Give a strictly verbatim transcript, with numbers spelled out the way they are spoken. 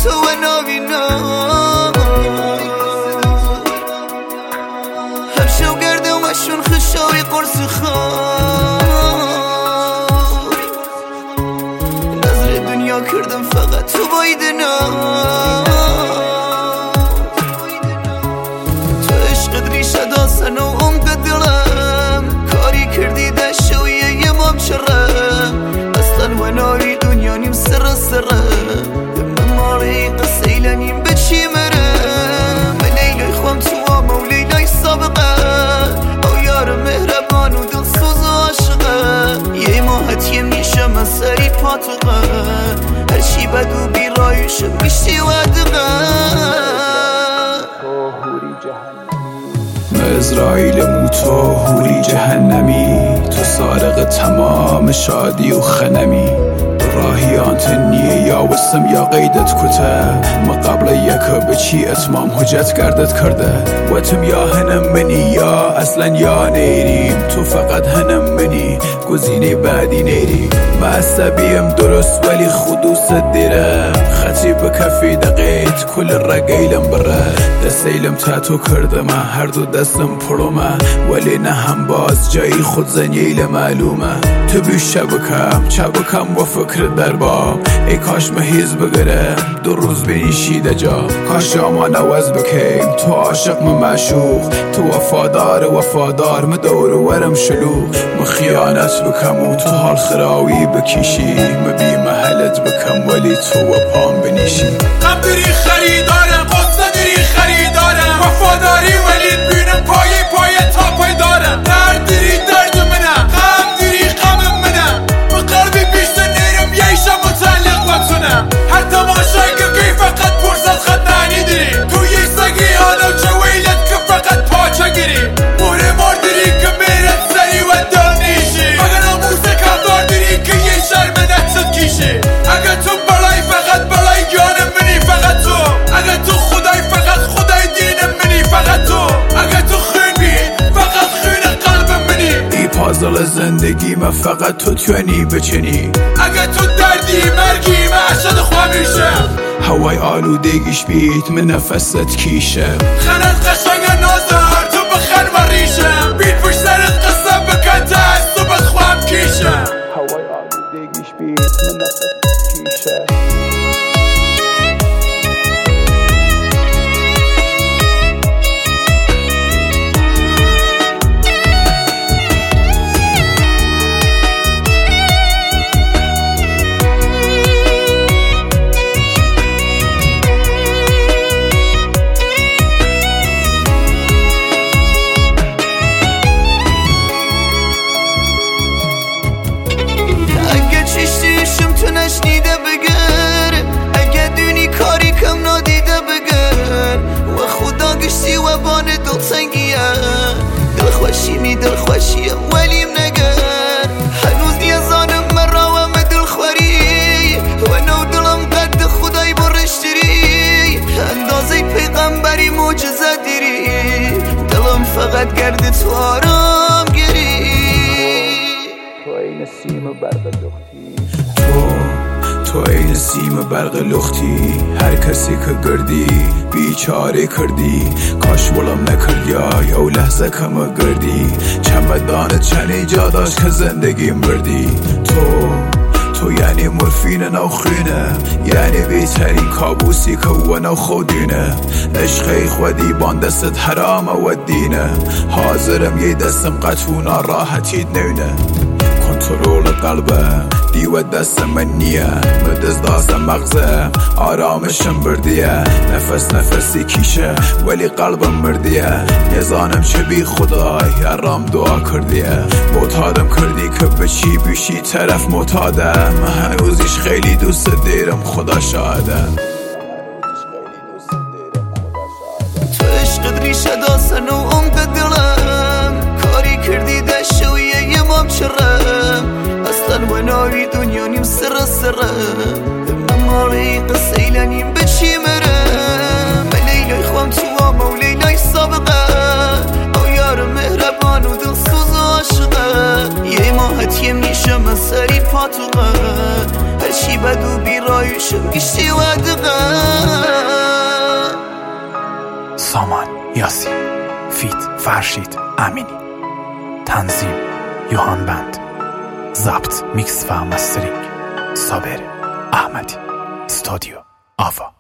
تو و ناوینا هر شو گرده و مشون خشاوی قرص خواه نظر دنیا کردم فقط تو بایدنا تو عشق ریشه داسن و عمق دلم کاری کردی دشویه یه مام شرم اصلا و ناوی دنیا نیم سر سرم مماری قصیله نیم بچی مرم من لیلای خوام تو آم و لیلای سابقه او یار مهربان و دل سوز و عاشقه یه ماهتیم نیشم از سری پاتقه هر چی بگو بیرایشم میشتی و دقه اسرائیل موتو هوری جهنمی تو سارق تمام شادی و خنمی راهیان تنیه یا وسم یا قیدت کته ما قبل یکا بچی اتمام حجت کردت کرده و تم یا هنم منی یا اصلا یا نیریم تو فقط هنم منی گزینه بعدی نیریم ما عصبیم درست ولی خدوست دیره خطی بکفی دقیت کل رگیلم بره دستیلم تاتو کرده ما هر دو دستم پرومه ولی نه هم باز جایی خود زنیل معلومه تو بی شبکم چبکم و فکر دربام ای کاش مهیز بگره دو روز بینیشیده جا کاش شما نوز بکیم تو عاشق من معشوق تو وفادار وفادار مدور ورم شلوغ مخیانت بکم و تو حال خراوی بکیشی مبی محلت بکم ولی تو و پام بنیشی غم داری خریدارم قصه داری خریدارم وفاداری ولی بینم پای پای تا پای دارم درد داری درد منم غم داری غم منم به قلبی بیشتر نیرم ییشم متعلق بتونم هر تماشای که کی فقط پرسد خد نعنی داری تو یه سگی حالا چه ویلت که فقط پاچه گیری مهره مار داری که میرد سری و دل نیشی اگر ناموسه کردار داری که یه شرمنت شد کیشی اگر تو بلای فقط بلای جانم منی فقط تو اگر تو خدای فقط خدای دینم منی فقط تو اگر تو خون بی فقط خون قلبم منی ای پازل زندگی من فقط تو توانی بچنی اگر تو دردی مرگی من اشد خواه میشم هوای آلودگیش بیت من نفست کیشه خنت قشنگ نازار تو بخن و ریشم بیت پشت سرت قصه بکن تا از صبح خواهم کیشم هوای آلودگیش بیت من نفست کیشه نشنیده بگر اگه دونی کاری کم نادیده بگر و خدا گشتی و بان دل سنگیه دل خوشی می دل خوشیم ولیم نگر هنوز نیزانم مراوم دل خوری و نو دلم قد خدای برشتری اندازه پیغمبری معجزه دیری دلم فقط گرد تو آرام گیری تو این سیم برق لختی تو تو این سیم برق لختی هر کسی که گردی بیچاره کردی کاش ولم نکردی یا لحظه کم گردی چمدان چنی جا داشت که زندگیم بردی تو تو یعنی مورفین نوخینه یعنی بیترین کابوسی که و نو خودینه عشقی خودی بان دستت حرام و دینه حاضرم یه دستم قطونا راحتید نونه کنترول قلبه دیو دست من نیه مدز دازم مغزه آرامشم بردیه نفس نفسی کیشه ولی قلبم مردیه نزانم چه بی خدای رام دعا کردیه معتادم کردی که بچی بیشی طرف معتاده من هنوزیش خیلی دوست دیرم خدا شاهده تو عشق ریشه داسن و عمق دلم کاری کردی دشویه یه مام چرم اصلا و ناوی دنیا نیم سر سرم مماری قصیله نیم بچی مرم من لیلای خوام تو آم و لیلای سابقه او یار مهربان و دل سوز و عاشقه یه ماهتیم نیشم از سری پاتقه هر چی بگو بیرایشم گشتی و دقه سامان یاسین، فیت فرشید امینی، تنظیم یوهان بند، ضبط میکس و مسترینگ صابر احمدی، استودیو آوا.